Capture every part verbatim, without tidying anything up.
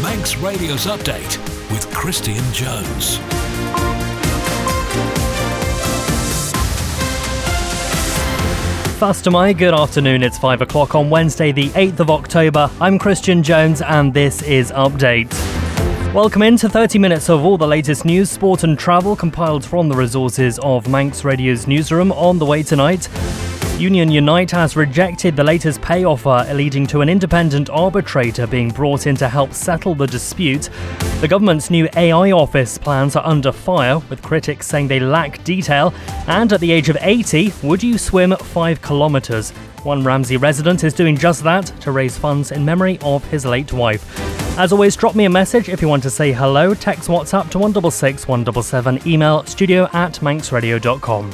Manx Radio's Update with Christian Jones. Fastamai, good afternoon. It's five o'clock on Wednesday, the eighth of October. I'm Christian Jones and this is Update. Welcome into thirty minutes of all the latest news, sport and travel compiled from the resources of Manx Radio's newsroom. On the way tonight, Union Unite has rejected the latest pay offer, leading to an independent arbitrator being brought in to help settle the dispute. The government's new A I office plans are under fire, with critics saying they lack detail. And at the age of eighty, would you swim five kilometres? One Ramsey resident is doing just that to raise funds in memory of his late wife. As always, drop me a message if you want to say hello. Text WhatsApp to one six six one seven seven. Email studio at manxradio dot com.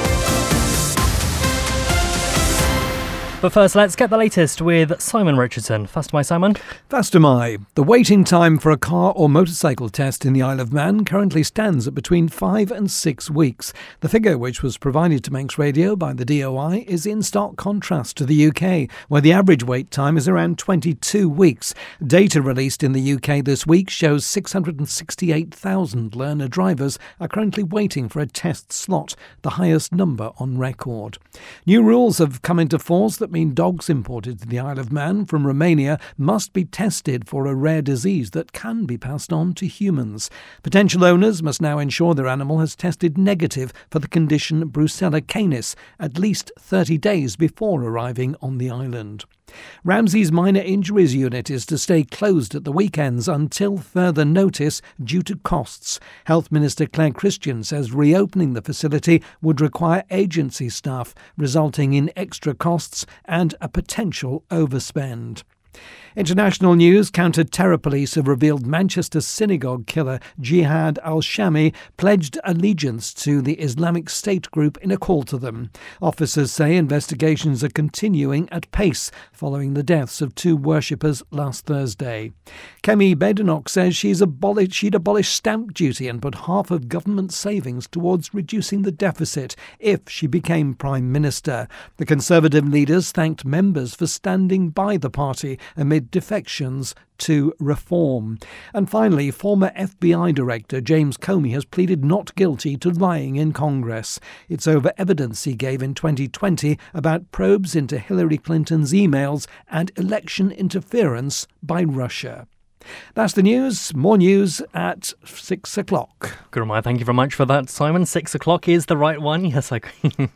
But first, let's get the latest with Simon Richardson. Fastamai, Simon. Fastamai. The waiting time for a car or motorcycle test in the Isle of Man currently stands at between five and six weeks. The figure, which was provided to Manx Radio by the D O I, is in stark contrast to the U K, where the average wait time is around twenty-two weeks. Data released in the U K this week shows six hundred sixty-eight thousand learner drivers are currently waiting for a test slot, the highest number on record. New rules have come into force that mean dogs imported to the Isle of Man from Romania must be tested for a rare disease that can be passed on to humans. Potential owners must now ensure their animal has tested negative for the condition Brucella canis at least thirty days before arriving on the island. Ramsey's minor injuries unit is to stay closed at the weekends until further notice due to costs. Health Minister Claire Christian says reopening the facility would require agency staff, resulting in extra costs and a potential overspend. International news. Counter-terror police have revealed Manchester synagogue killer Jihad al-Shami pledged allegiance to the Islamic State group in a call to them. Officers say investigations are continuing at pace following the deaths of two worshippers last Thursday. Kemi Badenoch says she's abolished, she'd abolish stamp duty and put half of government savings towards reducing the deficit if she became Prime Minister. The Conservative leaders thanked members for standing by the party amid defections to reform. And finally, former F B I Director James Comey has pleaded not guilty to lying in Congress. It's over evidence he gave in twenty twenty about probes into Hillary Clinton's emails and election interference by Russia. That's the news. More news at six o'clock. Good reminder. Thank you very much for that, Simon. Six o'clock is the right one. Yes, I.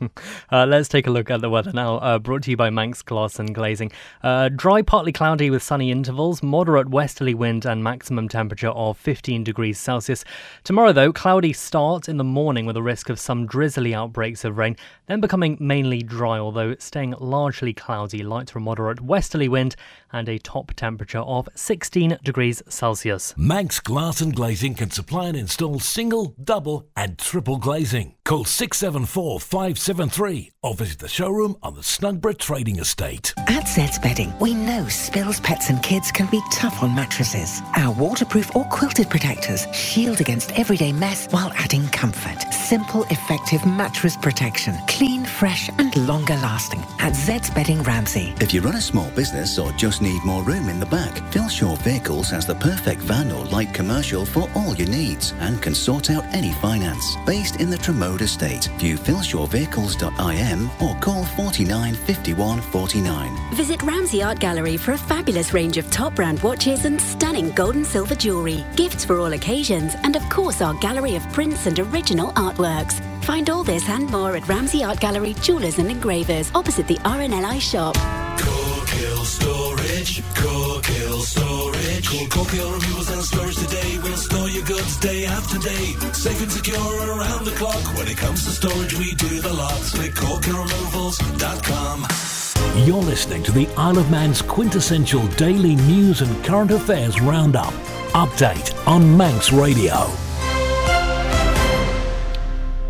uh, let's take a look at the weather now. Uh, brought to you by Manx Glass and Glazing. Uh, dry, partly cloudy with sunny intervals. Moderate westerly wind and maximum temperature of fifteen degrees Celsius. Tomorrow, though, cloudy start in the morning with a risk of some drizzly outbreaks of rain. Then becoming mainly dry, although staying largely cloudy. Light to moderate westerly wind and a top temperature of sixteen degrees Celsius. Manx Glass and Glazing can supply and install single, double and triple glazing. Call six seven four, five seven three or visit the showroom on the Snugborough Trading Estate. At Zed's Bedding, we know spills, pets and kids can be tough on mattresses. Our waterproof or quilted protectors shield against everyday mess while adding comfort. Simple, effective mattress protection. Clean, fresh and longer lasting. At Zed's Bedding Ramsey. If you run a small business or just need more room in the back, Philshaw Vehicles has the perfect van or light commercial for all your needs and can sort out any finance. Based in the Tremode Estate, view philshaw vehicles dot I M or call forty-nine fifty-one forty-nine. Visit Ramsey Art Gallery for a fabulous range of top brand watches and stunning gold and silver jewellery, gifts for all occasions, and of course our gallery of prints and original artworks. Find all this and more at Ramsey Art Gallery, Jewellers and Engravers, opposite the R N L I shop. Cork Hill Storage, Cork Hill Storage. Call Cork Hill Removals and Storage today. We'll store your goods day after day. Safe and secure around the clock. When it comes to storage, we do the lot. Click cork hill removals dot com. You're listening to the Isle of Man's quintessential daily news and current affairs roundup. Update on Manx Radio.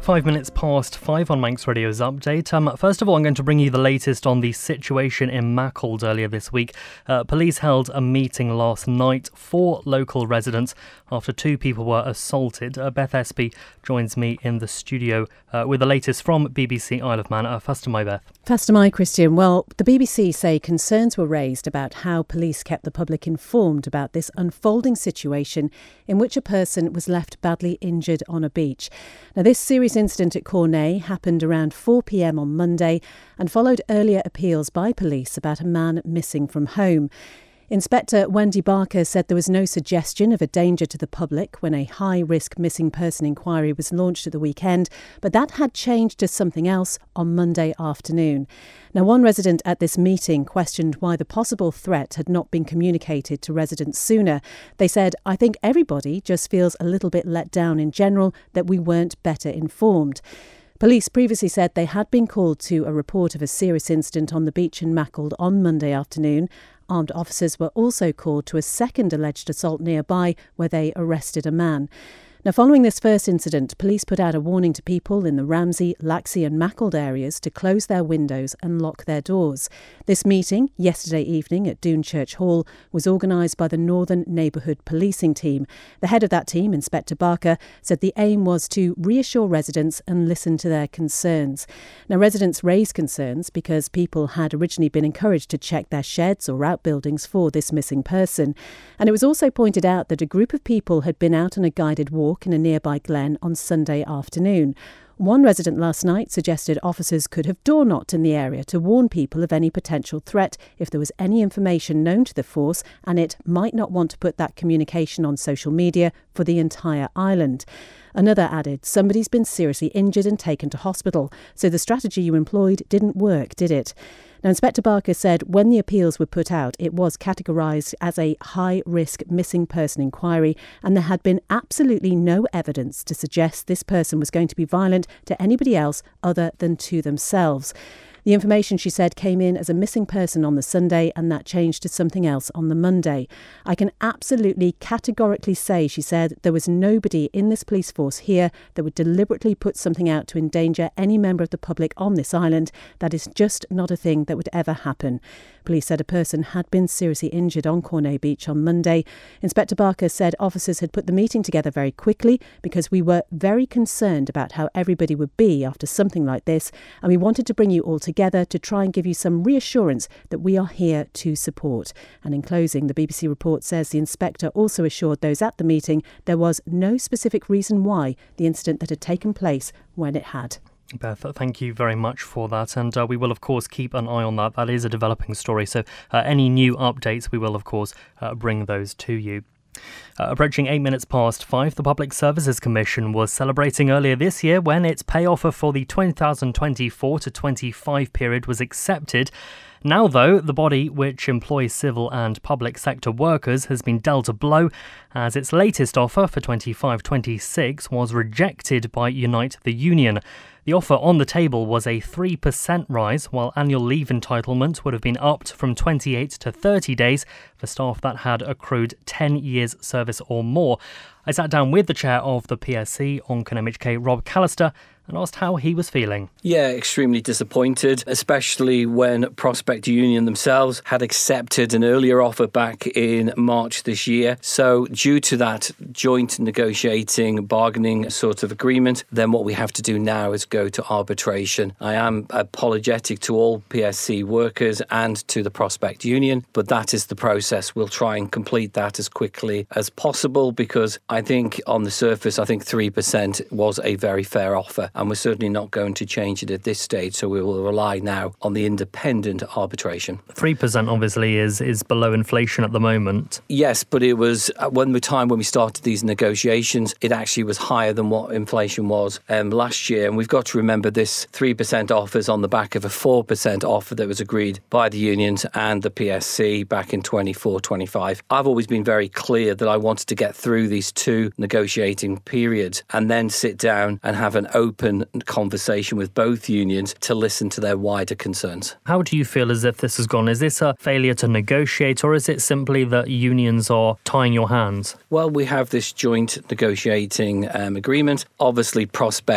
Five minutes past five on Manx Radio's update. Um, first of all, I'm going to bring you the latest on the situation in Macclesfield earlier this week. Uh, police held a meeting last night for local residents after two people were assaulted. Uh, Beth Espy joins me in the studio uh, with the latest from B B C Isle of Man. Uh, faster my Beth. Faster my Christian. Well, the B B C say concerns were raised about how police kept the public informed about this unfolding situation in which a person was left badly injured on a beach. Now, this serious incident at Cornay happened around four p.m. on Monday and followed earlier appeals by police about a man missing from home. Inspector Wendy Barker said there was no suggestion of a danger to the public when a high-risk missing person inquiry was launched at the weekend, but that had changed to something else on Monday afternoon. Now, one resident at this meeting questioned why the possible threat had not been communicated to residents sooner. They said, "I think everybody just feels a little bit let down in general that we weren't better informed." Police previously said they had been called to a report of a serious incident on the beach in Macclesfield on Monday afternoon. Armed officers were also called to a second alleged assault nearby where they arrested a man. Now, following this first incident, police put out a warning to people in the Ramsey, Laxey and Macclesfield areas to close their windows and lock their doors. This meeting, yesterday evening at Doon Church Hall, was organised by the Northern Neighbourhood Policing Team. The head of that team, Inspector Barker, said the aim was to reassure residents and listen to their concerns. Now, residents raised concerns because people had originally been encouraged to check their sheds or outbuildings for this missing person. And it was also pointed out that a group of people had been out on a guided walk in a nearby glen on Sunday afternoon. One resident last night suggested officers could have door knocked in the area to warn people of any potential threat if there was any information known to the force, and it might not want to put that communication on social media for the entire island. Another added, "Somebody's been seriously injured and taken to hospital, so the strategy you employed didn't work, did it?" Now, Inspector Barker said when the appeals were put out, it was categorised as a high-risk missing person inquiry, and there had been absolutely no evidence to suggest this person was going to be violent to anybody else other than to themselves. The information, she said, came in as a missing person on the Sunday, and that changed to something else on the Monday. "I can absolutely categorically say," she said, "there was nobody in this police force here that would deliberately put something out to endanger any member of the public on this island. That is just not a thing that would ever happen." Police said a person had been seriously injured on Cornay Beach on Monday. Inspector Barker said officers had put the meeting together very quickly because we were very concerned about how everybody would be after something like this, and we wanted to bring you all together to try and give you some reassurance that we are here to support. And in closing, the B B C report says the inspector also assured those at the meeting there was no specific reason why the incident that had taken place when it had. Beth, thank you very much for that, and uh, we will of course keep an eye on that. That is a developing story, so uh, any new updates we will of course uh, bring those to you. Uh, approaching eight minutes past five, the Public Services Commission was celebrating earlier this year when its pay offer for the two thousand twenty-four to twenty-five period was accepted. Now, though, the body, which employs civil and public sector workers, has been dealt a blow as its latest offer for twenty-five twenty-six was rejected by Unite the Union. The offer on the table was a three percent rise, while annual leave entitlement would have been upped from twenty-eight to thirty days for staff that had accrued ten years service or more. I sat down with the chair of the P S C, Onken M H K, Rob Callister, and asked how he was feeling. Yeah, extremely disappointed, especially when Prospect Union themselves had accepted an earlier offer back in March this year. So due to that joint negotiating, bargaining sort of agreement, then what we have to do now is go to arbitration. I am apologetic to all P S C workers and to the Prospect Union, but that is the process. We'll try and complete that as quickly as possible because I think on the surface, I think three percent was a very fair offer. And we're certainly not going to change it at this stage, so we will rely now on the independent arbitration. three percent obviously is, is below inflation at the moment. Yes, but it was, at one time when we started these negotiations, it actually was higher than what inflation was um, last year. And we've got to remember this three percent offer is on the back of a four percent offer that was agreed by the unions and the P S C back in twenty-four twenty-five. I've always been very clear that I wanted to get through these two negotiating periods and then sit down and have an open conversation with both unions to listen to their wider concerns. How do you feel as if this has gone? Is this a failure to negotiate, or is it simply that unions are tying your hands? Well, we have this joint negotiating um, agreement. Obviously, Prospect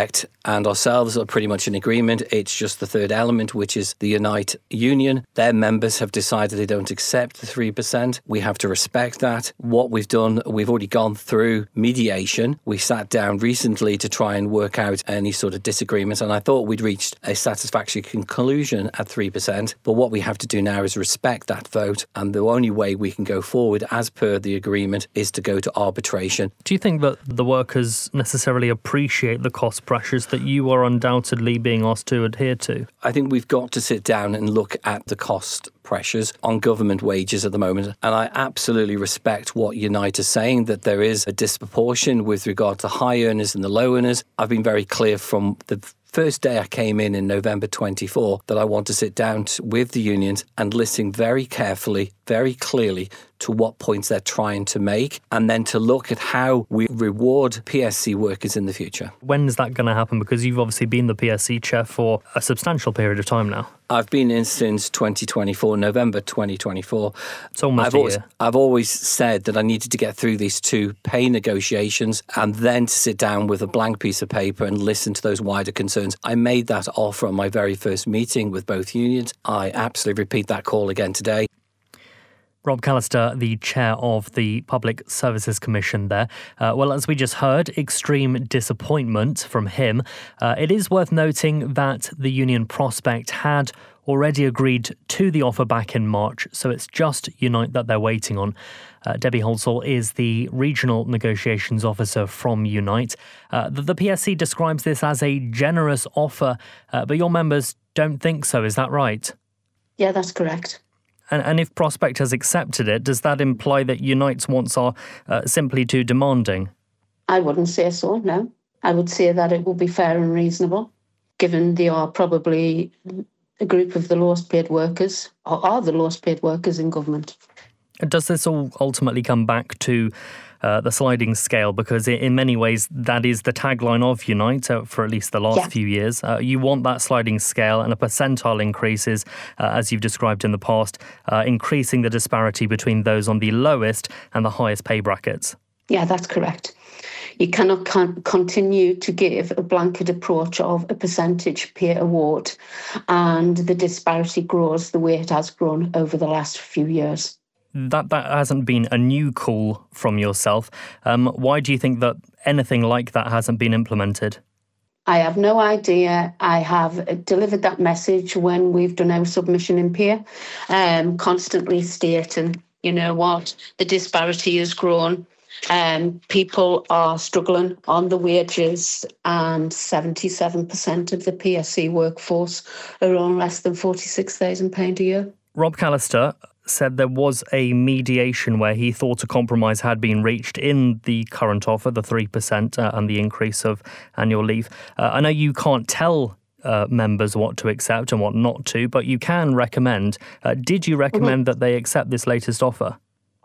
and ourselves are pretty much in agreement. It's just the third element, which is the Unite union. Their members have decided they don't accept the three percent. We have to respect that. What we've done, we've already gone through mediation. We sat down recently to try and work out any sort of disagreements, and I thought we'd reached a satisfactory conclusion at three percent. But what we have to do now is respect that vote, and the only way we can go forward as per the agreement is to go to arbitration. Do you think that the workers necessarily appreciate the cost pressures that you are undoubtedly being asked to adhere to? I think we've got to sit down and look at the cost pressures on government wages at the moment. And I absolutely respect what Unite is saying, that there is a disproportion with regard to high earners and the low earners. I've been very clear from the first day I came in in November twenty-four that I want to sit down t- with the unions and listen very carefully, very clearly to what points they're trying to make, and then to look at how we reward P S C workers in the future. When is that going to happen? Because you've obviously been the P S C chair for a substantial period of time now. I've been in since twenty twenty-four, November twenty twenty-four. It's almost I've a always, year. I've always said that I needed to get through these two pay negotiations and then to sit down with a blank piece of paper and listen to those wider concerns. I made that offer on my very first meeting with both unions. I absolutely repeat that call again today. Rob Callister, the chair of the Public Services Commission there. Uh, well, as we just heard, extreme disappointment from him. Uh, it is worth noting that the union Prospect had already agreed to the offer back in March, so it's just Unite that they're waiting on. Uh, Debbie Holsall is the Regional Negotiations Officer from Unite. Uh, the, the P S C describes this as a generous offer, uh, but your members don't think so, is that right? Yeah, that's correct. And, and if Prospect has accepted it, does that imply that Unite's wants are uh, simply too demanding? I wouldn't say so, no. I would say that it will be fair and reasonable, given they are probably a group of the lowest paid workers, or are the lowest paid workers in government. Does this all ultimately come back to uh, the sliding scale? Because in many ways, that is the tagline of Unite uh, for at least the last yeah. few years. Uh, you want that sliding scale, and a percentile increases, uh, as you've described in the past, uh, increasing the disparity between those on the lowest and the highest pay brackets. Yeah, that's correct. You cannot con- continue to give a blanket approach of a percentage pay award, and the disparity grows the way it has grown over the last few years. That that hasn't been a new call from yourself. Um, why do you think that anything like that hasn't been implemented? I have no idea. I have delivered that message when we've done our submission in peer, um, constantly stating, you know what, the disparity has grown. Um, people are struggling on the wages, and seventy-seven percent of the P S C workforce are on less than forty-six thousand pounds a year. Rob Callister said there was a mediation where he thought a compromise had been reached in the current offer, the three percent uh, and the increase of annual leave. Uh, I know you can't tell uh, members what to accept and what not to, but you can recommend. Uh, did you recommend mm-hmm. that they accept this latest offer?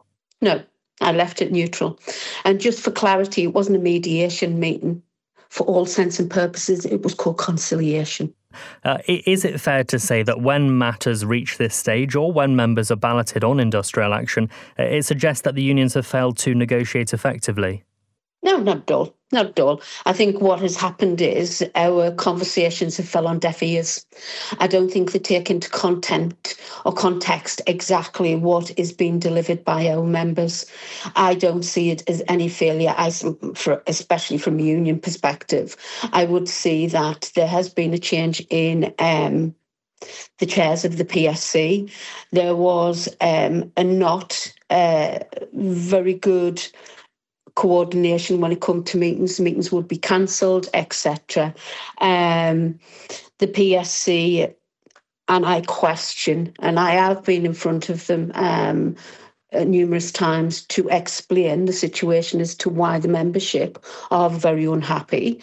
No, I left it neutral. And just for clarity, it wasn't a mediation meeting. For all intents and purposes, it was called conciliation. Uh, is it fair to say that when matters reach this stage, or when members are balloted on industrial action, it suggests that the unions have failed to negotiate effectively? No, not at all. Not at all. I think what has happened is our conversations have fell on deaf ears. I don't think they take into content or context exactly what is being delivered by our members. I don't see it as any failure, I, for, especially from a union perspective. I would see that there has been a change in um, the chairs of the P S C. There was um, a not uh, very good coordination when it come to meetings. Meetings would be cancelled, et cetera. Um, the P S C, and I question, and I have been in front of them um, numerous times to explain the situation as to why the membership are very unhappy,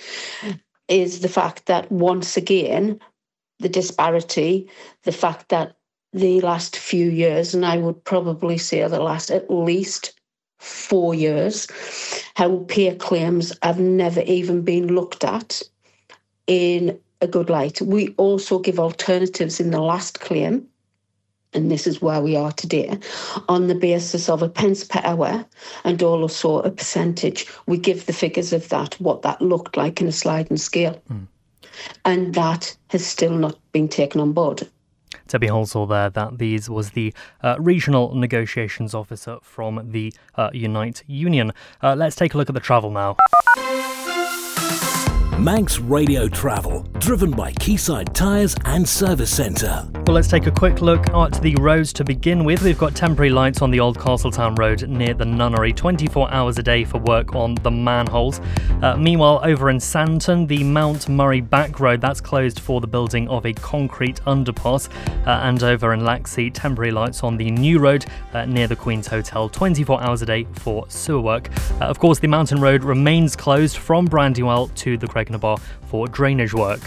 is the fact that once again, the disparity, the fact that the last few years, and I would probably say the last at least four years, how pay claims have never even been looked at in a good light. We also give alternatives in the last claim, and this is where we are today, on the basis of a pence per hour and also a percentage. We give the figures of that, what that looked like in a sliding scale. Mm. and that has still not been taken on board. Debbie Halsall there. That these was the uh, regional negotiations officer from the uh, Unite Union. Uh, let's take a look at the travel now. Manx Radio Travel, driven by Quayside Tyres and Service Centre. Well, let's take a quick look at the roads to begin with. We've got temporary lights on the Old Castletown Road near the Nunnery, twenty-four hours a day for work on the manholes. Uh, meanwhile, over in Santon, the Mount Murray Back Road, that's closed for the building of a concrete underpass. Uh, and over in Laxey, temporary lights on the New Road uh, near the Queen's Hotel, twenty-four hours a day for sewer work. Uh, of course, the Mountain Road remains closed from Brandywell to the Craignabbar for drainage work.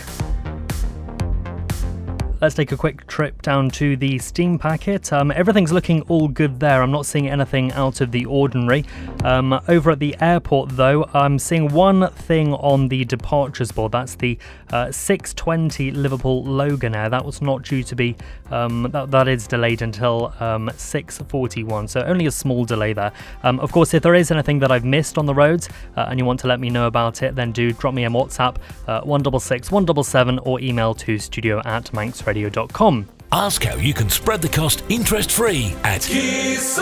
Let's take a quick trip down to the steam packet. Um, everything's looking all good there. I'm not seeing anything out of the ordinary. Um, over at the airport, though, I'm seeing one thing on the departures board. That's the uh, six twenty Liverpool Loganair. That was not due to be, um, that, that is delayed until um, six forty-one. So only a small delay there. Um, of course, if there is anything that I've missed on the roads uh, and you want to let me know about it, then do drop me a WhatsApp, uh, one six six, one seven seven, or email to studio at manx radio dot com. Ask how you can spread the cost interest-free at Quayside.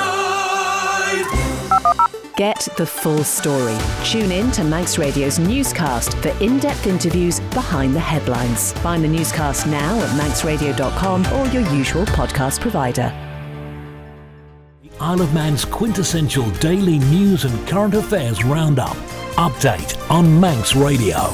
Get the full story. Tune in to Manx Radio's newscast for in-depth interviews behind the headlines. Find the newscast now at manx radio dot com or your usual podcast provider. Isle of Man's quintessential daily news and current affairs roundup. Update on Manx Radio.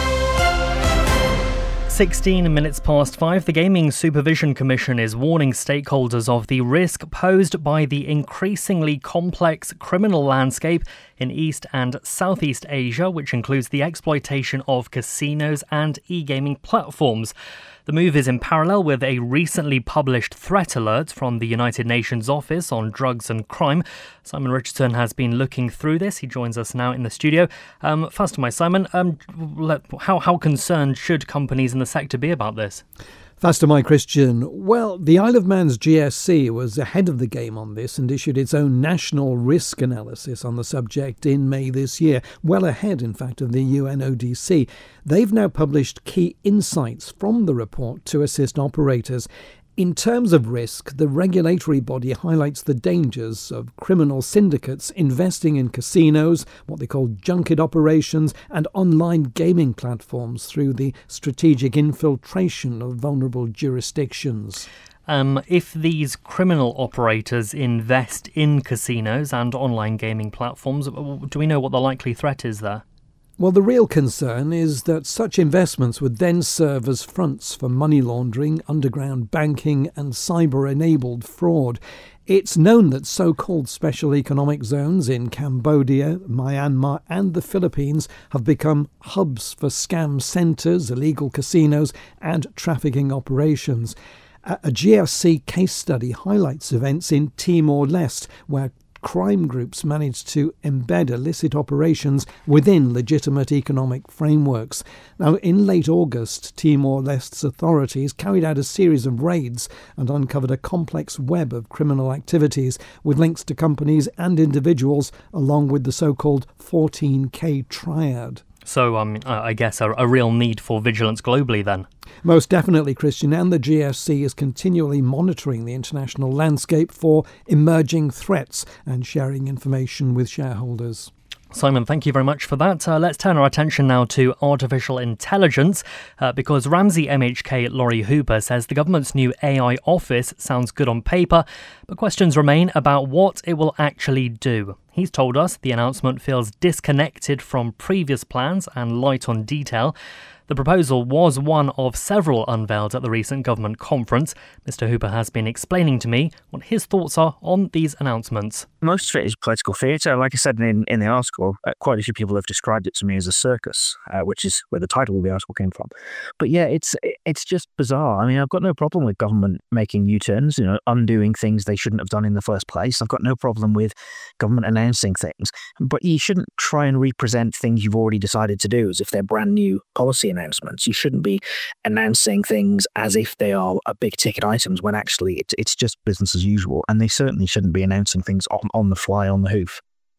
sixteen minutes past five, the Gaming Supervision Commission is warning stakeholders of the risk posed by the increasingly complex criminal landscape in East and Southeast Asia, which includes the exploitation of casinos and e-gaming platforms. The move is in parallel with a recently published threat alert from the United Nations Office on Drugs and Crime. Simon Richardson has been looking through this. He joins us now in the studio. Um, first of all, Simon, um, how, how concerned should companies in the sector be about this? Faster, my Christian. Well, the Isle of Man's G S C was ahead of the game on this and issued its own national risk analysis on the subject in May this year, well ahead, in fact, of the U N O D C. They've now published key insights from the report to assist operators. In terms of risk, the regulatory body highlights the dangers of criminal syndicates investing in casinos, what they call junket operations, and online gaming platforms through the strategic infiltration of vulnerable jurisdictions. Um, if these criminal operators invest in casinos and online gaming platforms, do we know what the likely threat is there? Well, the real concern is that such investments would then serve as fronts for money laundering, underground banking and cyber-enabled fraud. It's known that so-called special economic zones in Cambodia, Myanmar and the Philippines have become hubs for scam centres, illegal casinos and trafficking operations. A G S C case study highlights events in Timor-Leste, where crime groups managed to embed illicit operations within legitimate economic frameworks. Now, in late August, Timor-Leste's authorities carried out a series of raids and uncovered a complex web of criminal activities with links to companies and individuals, along with the so-called fourteen K triad. So, um, I guess a, a real need for vigilance globally then? Most definitely, Christian, and the G S C is continually monitoring the international landscape for emerging threats and sharing information with shareholders. Simon, thank you very much for that. Uh, let's turn our attention now to artificial intelligence, uh, because Ramsey M H K Laurie Hooper says the government's new A I office sounds good on paper, but questions remain about what it will actually do. He's told us the announcement feels disconnected from previous plans and light on detail. The proposal was one of several unveiled at the recent government conference. Mister Hooper has been explaining to me what his thoughts are on these announcements. Most of it is political theatre. Like I said in, in the article, uh, quite a few people have described it to me as a circus, uh, which is where the title of the article came from. But yeah, it's it's just bizarre. I mean, I've got no problem with government making U-turns, you know, undoing things they shouldn't have done in the first place. I've got no problem with government announcing things. But you shouldn't try and represent things you've already decided to do as if they're brand new policy announcements. You shouldn't be announcing things as if they are a big ticket items when actually it's, it's just business as usual. And they certainly shouldn't be announcing things on, on the fly, on the hoof.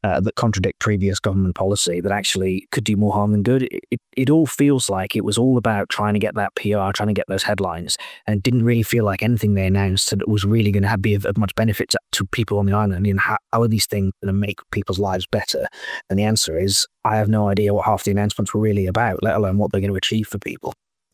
uh, that contradict previous government policy that actually could do more harm than good. It, it, it all feels like it was all about trying to get that P R, trying to get those headlines, and didn't really feel like anything they announced that was really going to be of, of much benefit to, to people on the island. And how, how are these things going to make people's lives better? And the answer is, I have no idea what half the announcements were really about, let alone what they're going to achieve for people.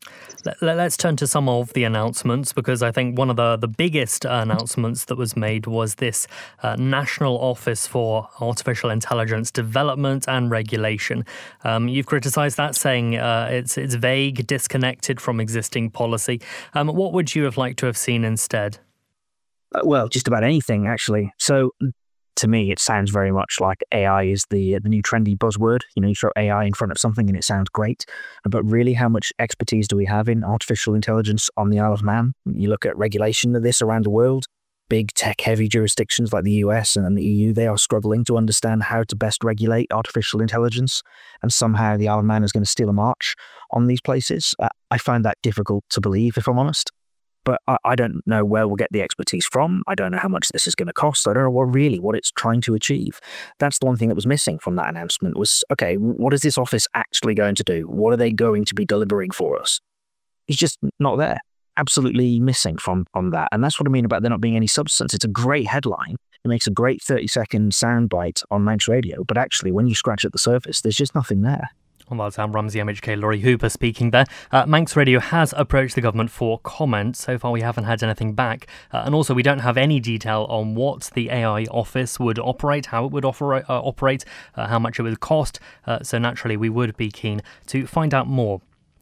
Let's turn to some of the announcements, because I think one of the, the biggest announcements that was made was this uh, National Office for Artificial Intelligence Development and Regulation. Um, you've criticised that, saying uh, it's it's vague, disconnected from existing policy. Um, what would you have liked to have seen instead? Uh, well, just about anything, actually. So, to me, it sounds very much like A I is the the new trendy buzzword. You know, you throw A I in front of something and it sounds great. But really, how much expertise do we have in artificial intelligence on the Isle of Man? You look at regulation of this around the world. Big tech-heavy jurisdictions like the U S and the E U, they are struggling to understand how to best regulate artificial intelligence. And somehow the Isle of Man is going to steal a march on these places. Uh, I find that difficult to believe, if I'm honest. But I, I don't know where we'll get the expertise from. I don't know how much this is going to cost. I don't know what really what it's trying to achieve. That's the one thing that was missing from that announcement was, okay, what is this office actually going to do? What are they going to be delivering for us? It's just not there. Absolutely missing from, from that. And that's what I mean about there not being any substance. It's a great headline. It makes a great thirty-second soundbite on Manx Radio. But actually, when you scratch at the surface, there's just nothing there. Well, that's um, Ramsey M H K Laurie Hooper speaking there. Uh, Manx Radio has approached the government for comment. So far, we haven't had anything back. Uh, and also, we don't have any detail on what the A I office would operate, how it would operate, uh, operate uh, how much it would cost. Uh, so naturally, we would be keen to find out more.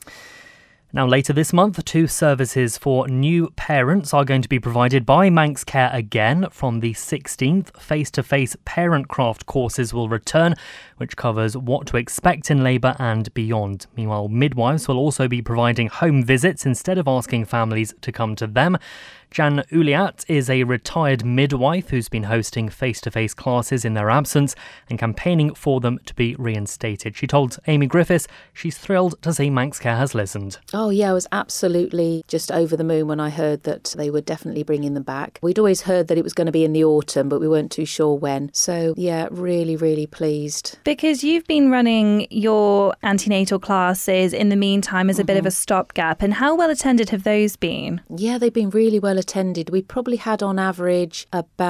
Now, later this month, two services for new parents are going to be provided by Manx Care again. From the sixteenth, face-to-face parent craft courses will return, which covers what to expect in labour and beyond. Meanwhile, midwives will also be providing home visits instead of asking families to come to them. Jan Uliat is a retired midwife who's been hosting face-to-face classes in their absence and campaigning for them to be reinstated. She told Amy Griffiths she's thrilled to see Manx Care has listened. Oh yeah, I was absolutely just over the moon when I heard that they were definitely bringing them back. We'd always heard that it was going to be in the autumn, but we weren't too sure when. So yeah, really, really pleased. Because you've been running your antenatal classes in the meantime as a mm-hmm. bit of a stopgap. And how well attended have those been? Yeah, they've been really well attended. We probably had on average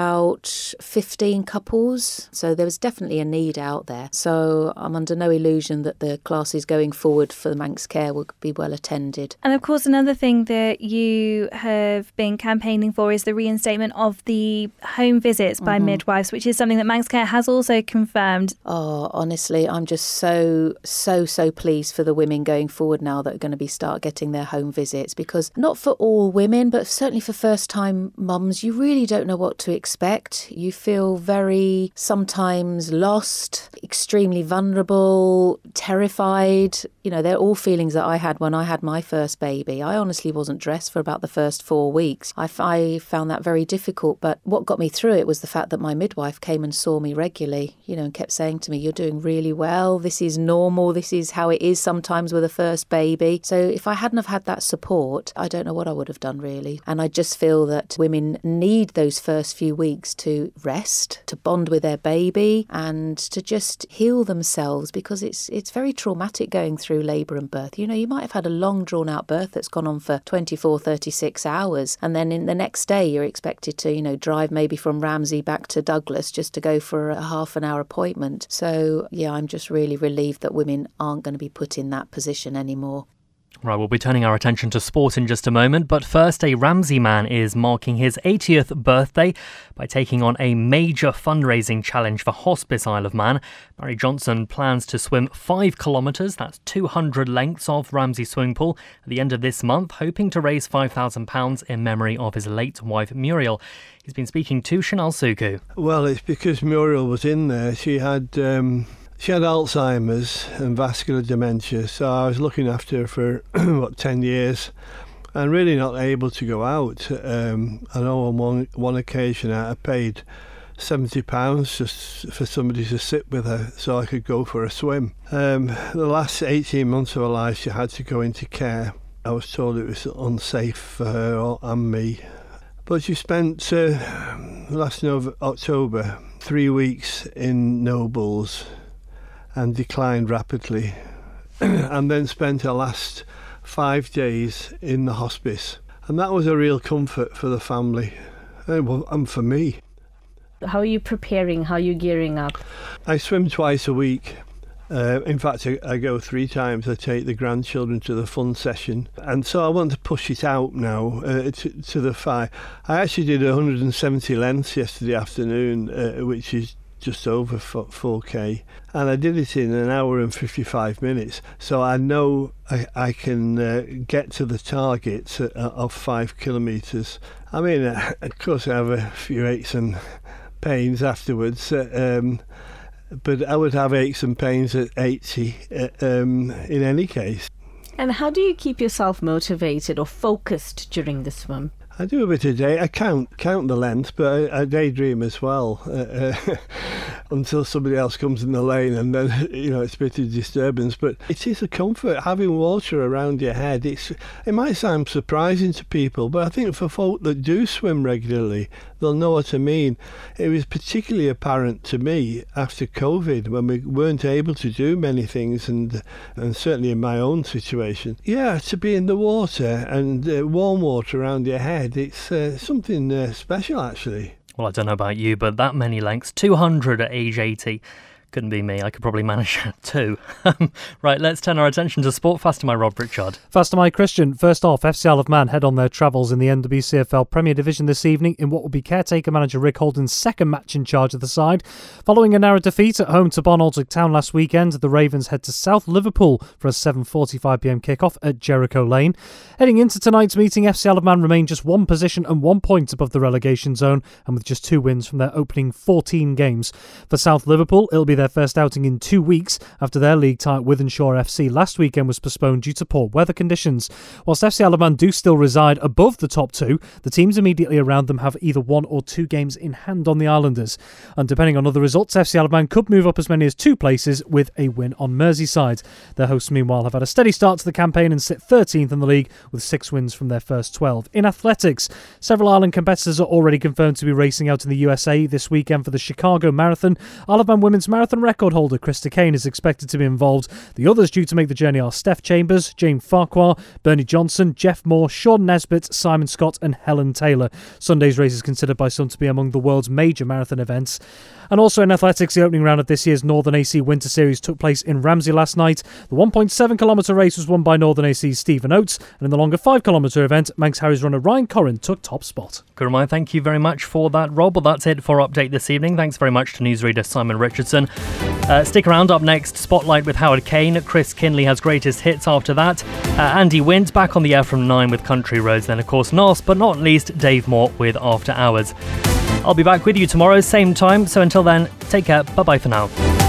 about fifteen couples. So there was definitely a need out there. So I'm under no illusion that the classes going forward for the Manx Care will be well attended. And of course, another thing that you have been campaigning for is the reinstatement of the home visits by mm-hmm. midwives, which is something that Manx Care has also confirmed. Oh, honestly, I'm just so, so, so pleased for the women going forward now that are going to be start getting their home visits, because not for all women, but certainly for first-time mums, you really don't know what to expect. You feel very sometimes lost, extremely vulnerable, terrified. You know, they're all feelings that I had when I had my first baby. I honestly wasn't dressed for about the first four weeks. I, I found that very difficult, but what got me through it was the fact that my midwife came and saw me regularly, you know, and kept saying to me, you're doing really well. This is normal. This is how it is sometimes with a first baby. So if I hadn't have had that support, I don't know what I would have done really. And I just feel that women need those first few weeks to rest, to bond with their baby and to just heal themselves, because it's it's very traumatic going through labour and birth. You know, you might have had a long drawn out birth that's gone on for twenty-four, thirty-six hours, and then in the next day you're expected to, you know, drive maybe from Ramsey back to Douglas just to go for a half an hour appointment. So yeah, I'm just really relieved that women aren't going to be put in that position anymore. Right, we'll be turning our attention to sport in just a moment, but first, a Ramsey man is marking his eightieth birthday by taking on a major fundraising challenge for Hospice Isle of Man. Barry Johnson plans to swim five kilometres, that's two hundred lengths of Ramsey swimming pool, at the end of this month, hoping to raise five thousand pounds in memory of his late wife Muriel. He's been speaking to Chanel Suku. Well, it's because Muriel was in there. She had... Um She had Alzheimer's and vascular dementia, so I was looking after her for, what, ten years and really not able to go out. Um, I know on one, one occasion I paid seventy pounds just for somebody to sit with her so I could go for a swim. Um, the last eighteen months of her life she had to go into care. I was told it was unsafe for her and me. But she spent uh, last November, October three weeks in Nobles and declined rapidly, and then spent her last five days in the hospice. And that was a real comfort for the family and for me. How are you preparing? How are you gearing up? I swim twice a week. Uh, in fact, I, I go three times. I take the grandchildren to the fun session. And so I want to push it out now uh, to, to the five. I actually did one hundred seventy lengths yesterday afternoon, uh, which is just over four K. And I did it in an hour and fifty-five minutes. So I know I, I can uh, get to the target uh, of five kilometres. I mean, uh, of course, I have a few aches and pains afterwards. Uh, um, But I would have aches and pains at eighty uh, um, in any case. And how do you keep yourself motivated or focused during the swim? I do a bit a day. I count count the length, but I, I daydream as well uh, uh, until somebody else comes in the lane, and then you know it's a bit of disturbance. But it is a comfort having water around your head. It's it might sound surprising to people, but I think for folk that do swim regularly, they'll know what I mean. It was particularly apparent to me after COVID when we weren't able to do many things, and and certainly in my own situation. Yeah, to be in the water and uh, warm water around your head, it's uh, something uh, special actually. Well, I don't know about you, but that many lengths, two hundred at age eighty. Couldn't be me. I could probably manage that too. Right, let's turn our attention to sport. Faster, my Rob Pritchard. Faster, my Christian. First off, F C Isle of Man head on their travels in the N W C F L Premier Division this evening in what will be caretaker manager Rick Holden's second match in charge of the side. Following a narrow defeat at home to Barnoldswick Town last weekend, the Ravens head to South Liverpool for a seven forty-five p m kick-off at Jericho Lane. Heading into tonight's meeting, F C Isle of Man remain just one position and one point above the relegation zone, and with just two wins from their opening fourteen games. For South Liverpool, it'll be their first outing in two weeks after their league tie at Wythenshawe F C last weekend was postponed due to poor weather conditions. Whilst F C Isle of Man do still reside above the top two, the teams immediately around them have either one or two games in hand on the Islanders. And depending on other results, F C Isle of Man could move up as many as two places with a win on Merseyside. Their hosts, meanwhile, have had a steady start to the campaign and sit thirteenth in the league with six wins from their first twelve. In athletics, several Ireland competitors are already confirmed to be racing out in the U S A this weekend for the Chicago Marathon. Isle of Man women's marathon record holder Krista Kane is expected to be involved. The others due to make the journey are Steph Chambers, Jane Farquhar, Bernie Johnson, Jeff Moore, Sean Nesbitt, Simon Scott and Helen Taylor. Sunday's race is considered by some to be among the world's major marathon events. And also in athletics, the opening round of this year's Northern A C Winter Series took place in Ramsey last night. The one point seven kilometre race was won by Northern A C's Stephen Oates, and in the longer five kilometre event, Manx Harriers runner Ryan Corrin took top spot. Good reminder, thank you very much for that, Rob. Well, that's it for Update this evening. Thanks very much to newsreader Simon Richardson. Uh, stick around. Up next, Spotlight with Howard Kane. Chris Kinley has greatest hits after that. Uh, Andy Wint back on the air from nine with Country Roads. Then, of course, last but not least, Dave Moore with After Hours. I'll be back with you tomorrow, same time. So until then, take care. Bye-bye for now.